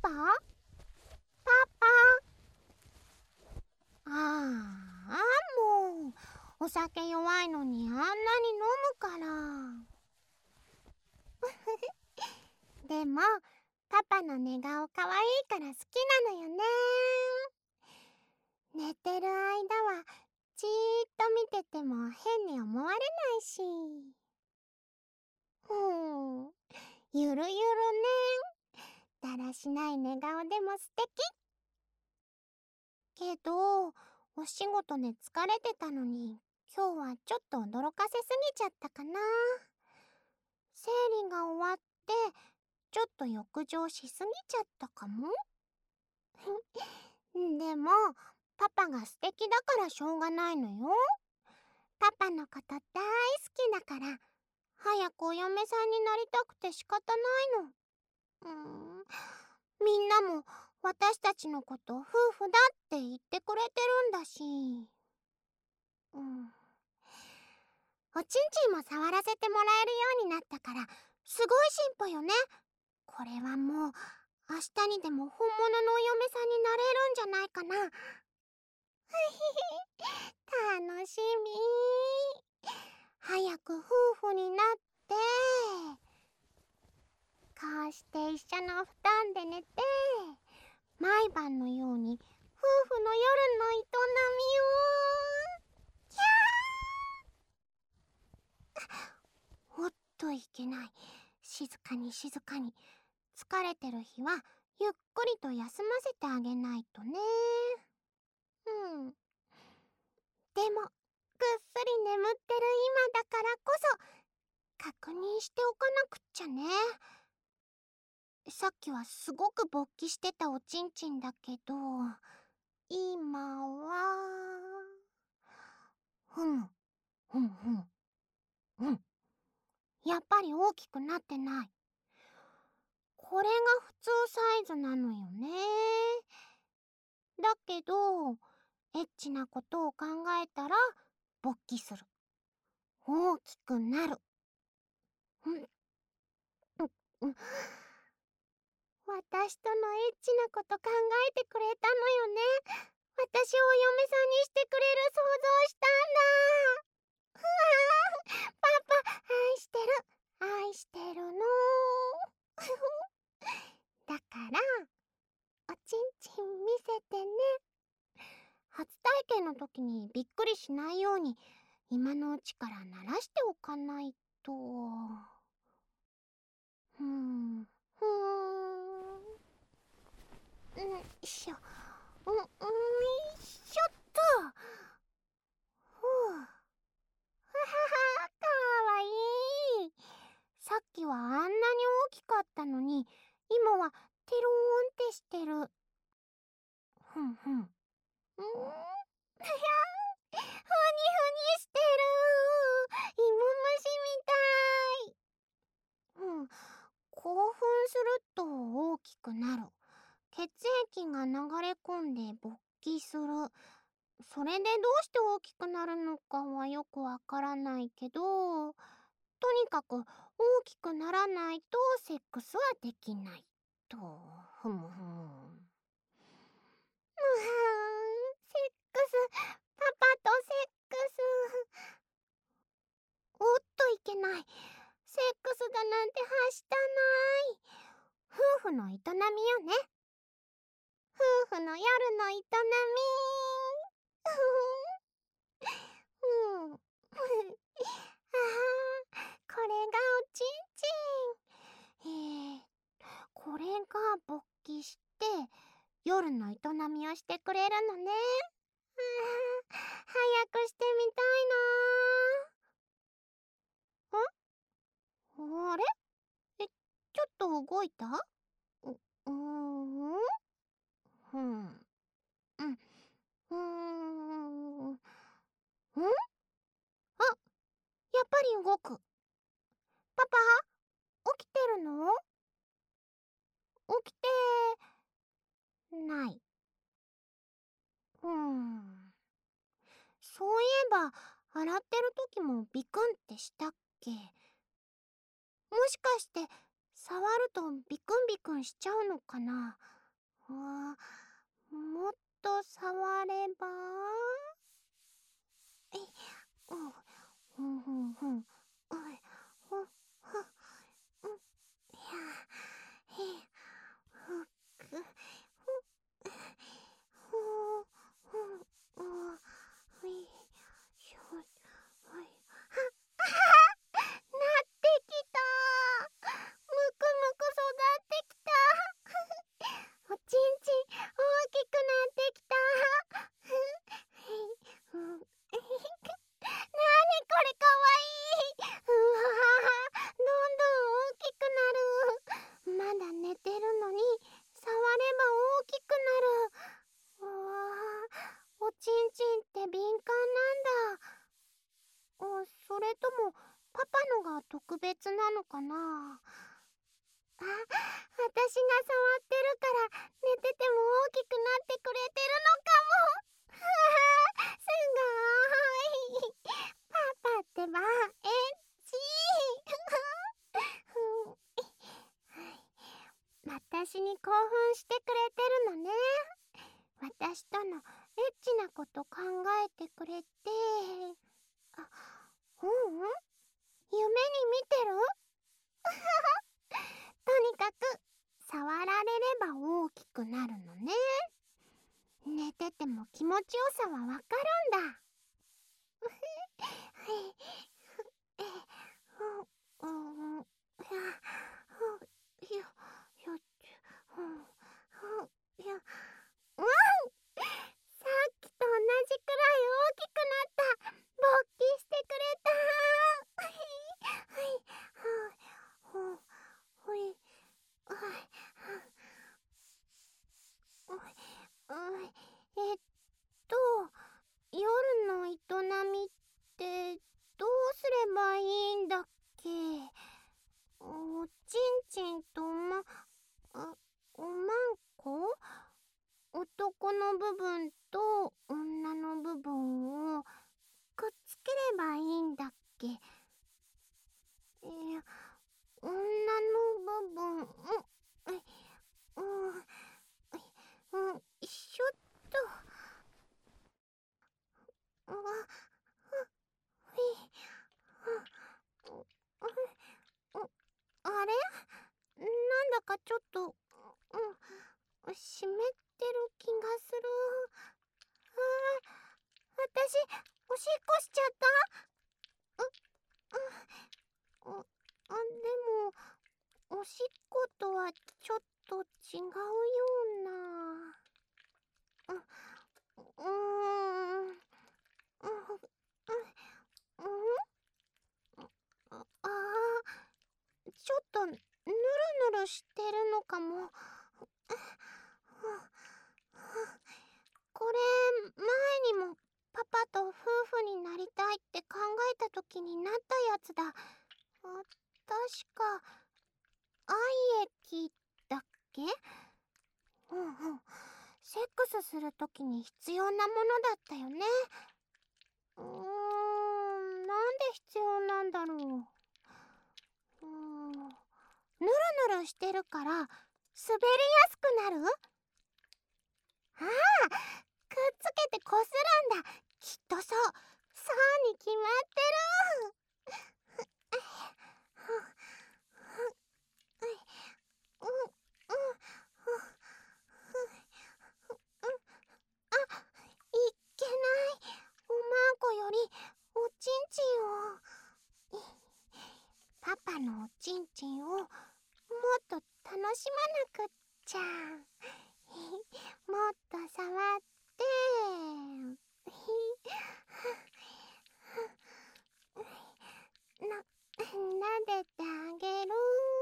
パああ、もうお酒弱いのにあんなに飲むからでもパパの寝顔かわいいから好きなのよね。寝てる間はじーっと見てても変に思われないし。ゆるゆるね。だらしない寝顔でも素敵。けどお仕事で疲れてたのに今日はちょっと驚かせすぎちゃったかな。生理が終わってちょっと浴場しすぎちゃったかもでもパパが素敵だからしょうがないのよ。パパのこと大好きだから早くお嫁さんになりたくて仕方ないの。みんなも私たちのこと夫婦だって言ってくれてるんだし。おちんちんも触らせてもらえるようになったからすごい進歩よね。これはもう明日にでも本物のお嫁さんになれるんじゃないかな。楽しみ。早く夫婦になってこうして一緒の布団で寝て毎晩のように夫婦の夜の営みをキャー。おっといけない。静かに静かに。疲れてる日はゆっくりと休ませてあげないとね。でもぐっすり眠ってる今だからこそ確認しておかなくっちゃね。さっきはすごく勃起してたおちんちんだけど今はふむふむふむやっぱり大きくなってない。これが普通サイズなのよね。だけどエッチなことを考えたら勃起する。大きくなる。私とのエッチなこと考えてくれたのよね。私をお嫁さんにしてくれる想像したんだ。パパ愛してる愛してるのだからおちんちん見せてね。初体験の時にびっくりしないように今のうちから慣らしておかないと。よいしょ。よいしょっと。ふう。ははは、かわいい。さっきはあんなに大きかったのに今はテローンってしてる。ふんふん。ふにふにしてる。芋虫みたい。興奮すると大きくなる。血液が流れ込んで勃起する。それでどうして大きくなるのかはよくわからないけど、とにかく大きくならないとセックスはできないと。ふむふむ。セックス、パパとセックス。おっといけない。セックスだなんてはしたない。夫婦の営みよね。夫婦の夜の営み。これがおちんちん。これが勃起して夜の営みをしてくれるのね。早くしてみたいな。あれ？ちょっと動いた？うーん？ふん。うん。うーん。あ、やっぱり動く。パパ、起きてるの？起きてない。そういえば洗ってる時もビクンってしたっけ？もしかして触るとビクンビクンしちゃうのかな？ もっと触れば。え、ふんふんふん。ふん、ふん、うん、や、へ、ふく、ふ、ふ、ふい、しょ、はい。なってきた。むくむく育ってきた。おちんちん大きくなってきた。なにこれかわいい。うわ、どんどん大きくなる。まだ寝てるのに触れば大きくなる。うわ、おちんちんって敏感なんだ。それともパパのが特別なのかな。私が触ってるから寝てても大きくなってくれてるのかも。すごーい。パパってばエッチー。私に興奮してくれてるのね。私とのエッチなこと考えてくれて。あ、夢に見てるとにかく触られれば大きくなるのね。寝てても気持ちよさはわかるんだ。さっきと同じくらい大きくなった。勃起してくれた。ほい、はい、えっと、夜の営みってどうすればいいんだっけ。おちんちんとおまんこ、男の部分と女の部分をくっつければいいんだっけ。女の部分、しょっと。あ、ふい、あれ、なんだかちょっと、湿ってる気がする。私、おしっこしちゃった。でも、おしっことはちょっと違うような。うーん、ちょっとぬるぬるしてるのかも。これ、前にもパパと夫婦になりたいって考えた時になったやつだ。確か、愛液だっけ。セックスする時に必要なものだったよね。なんで必要なんだろう。ぬるぬるしてるから滑りやすくなる。くっつけてこするんだ。きっとそう。そうに決まってる。いけない。おまんこよりおちんちんを。パパのおちんちんをもっと楽しまなくっちゃ。もっと触って、撫でてあげる。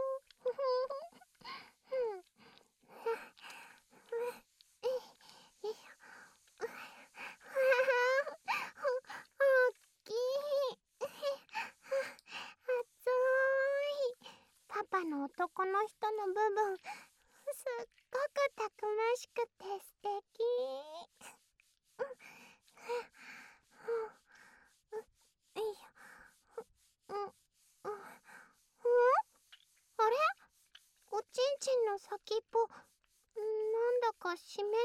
おっきい。熱い。パパの男の人の部分、すっごくたくましくて素敵。あれ、おちんちんの先っぽ、なんだだか湿ってる？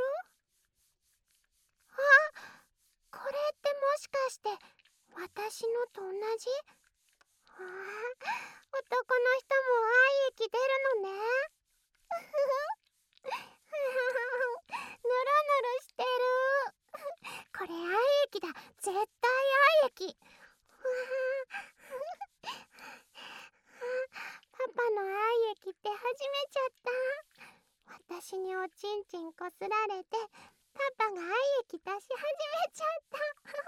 あ、これってもしかして私のと同じ？男の人も愛液出るのね。ぬるぬるしてる。これ愛液だ。絶対愛液。パパの愛液って始めちゃった。私におちんちんこすられて、パパが愛液出し始めちゃった。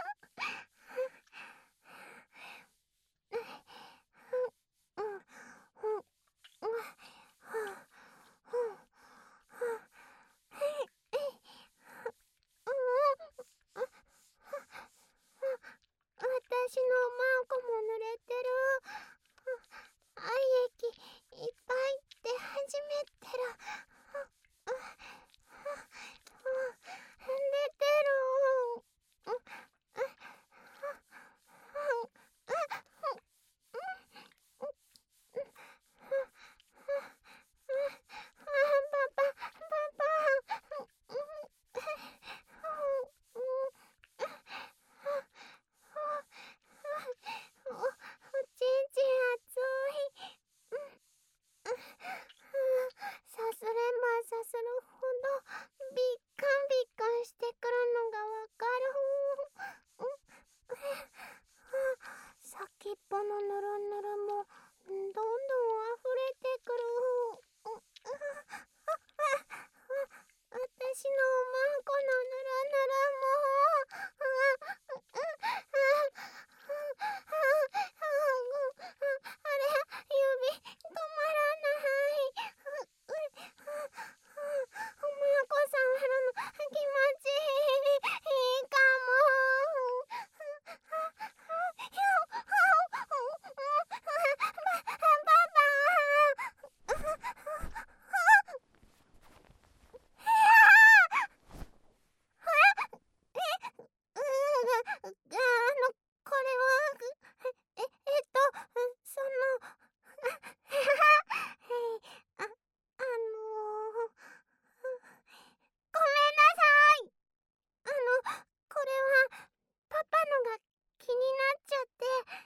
私のマンコも濡れてる。愛液いっぱい出始めてる。出てる。パおちんちん熱い。さすればさするほどビッカンビッカンしてくるのがわかる。先っぽのぬるぬるもどんどん溢れてくる。私のマンコのぬるぬるもあれ、指止まらない。マンコ触るの気持ちいいかも。これは、その、あ、ごめんなさい。これは、パパのが気になっちゃって。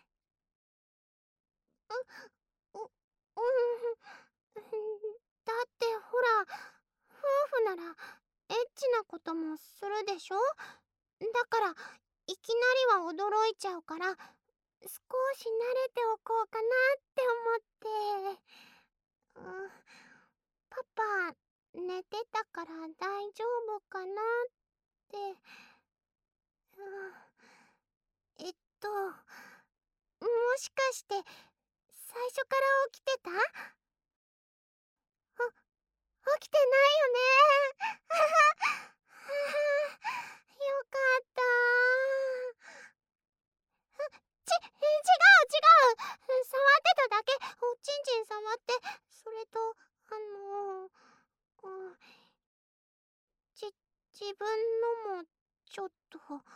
だってほら、夫婦なら、エッチなこともするでしょ？だから、いきなりは驚いちゃうから、少し慣れておこうかなって思って。パパ、寝てたから大丈夫かなって。えっと、もしかして、最初から起きてた？起きてないよね。よかった。違う。触ってただけ。おちんちん触って。それと、うん自分のも、ちょっと。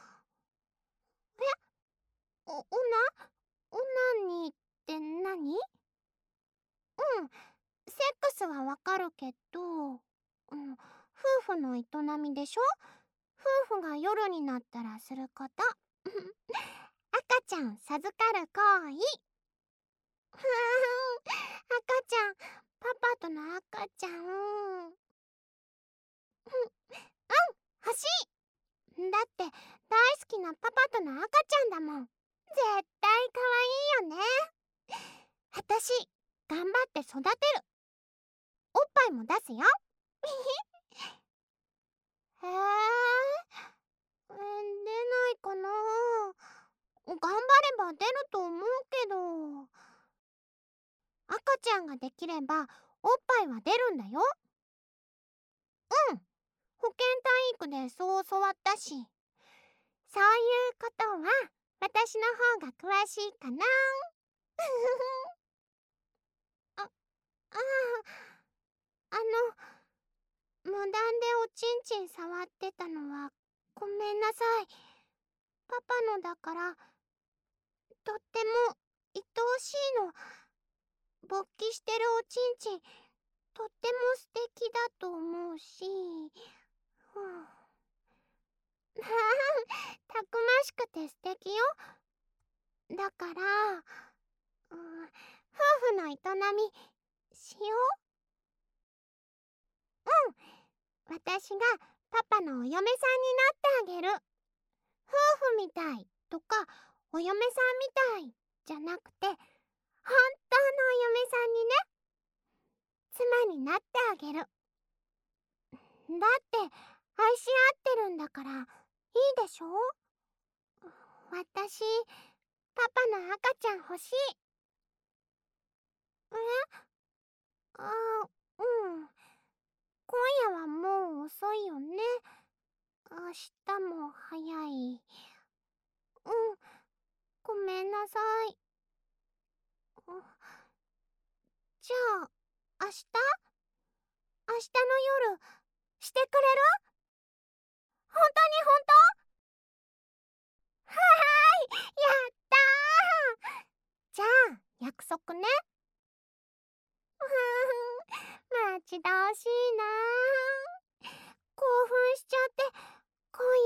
おなにって何？セックスはわかるけど、夫婦の営みでしょ？夫婦が夜になったらすること。赤ちゃん授かる行為。赤ちゃん、パパとの赤ちゃん。欲しい。だって大好きなパパとの赤ちゃんだもん。絶対可愛いよね。私、頑張って育てる。おっぱいも出すよ。へえ、出ないかな。頑張れば出ると思うけど。赤ちゃんができればおっぱいは出るんだよ。保健体育でそう教わったし。そういうことは私の方が詳しいかな。あ、ああ無断でおちんちん触ってたのはごめんなさい。パパのだからとっても愛おしいの。勃起してるおちんちんとっても素敵だと思うし、うん、たくましくて素敵よ。だから、夫婦の営みしよう。私がパパのお嫁さんになってあげる。夫婦みたいとかお嫁さんみたいじゃなくて、本当のお嫁さんにね、妻になってあげる。だって愛し合ってるんだからいいでしょ。私、パパの赤ちゃん欲しい。えあ、うん。今夜はもう遅いよね。明日も早い。ごめんなさい。うんじゃあ、明日の夜、してくれる？本当に本当？はーい、やったー。じゃあ、約束ね。待ち遠しいなー。興奮しちゃって、今